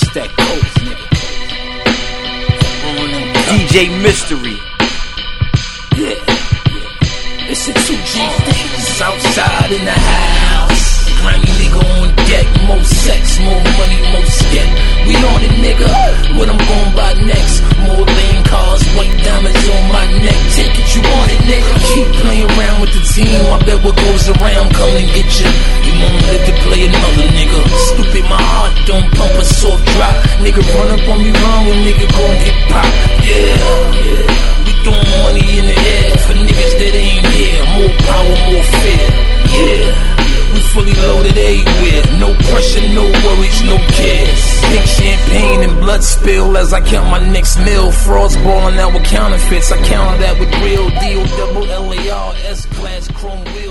that coke, nigga. DJ Mystery. Yeah. It's a 2G thing. Southside in the house. Grimy nigga on deck. More sex, more money, more skip. We on it, nigga. What I'm gon' buy next? More lane cars, white diamonds on my neck. Take it, you want it, nigga. Keep playing around with the team. I bet what goes around come and get you. You won't live to play another, nigga. Stupid, my heart don't pump a soft drop. Nigga run up on me wrong and nigga gon' get popped. Yeah. We throwing money in the air for niggas that ain't here. More power, more fear. Yeah. We fully loaded everywhere. No pressure, no worries, no cares. Pink champagne and blood spill as I count my next meal. Frauds balling out with counterfeits. I counter that with real deal. Double LAR, S-Class, chrome wheel.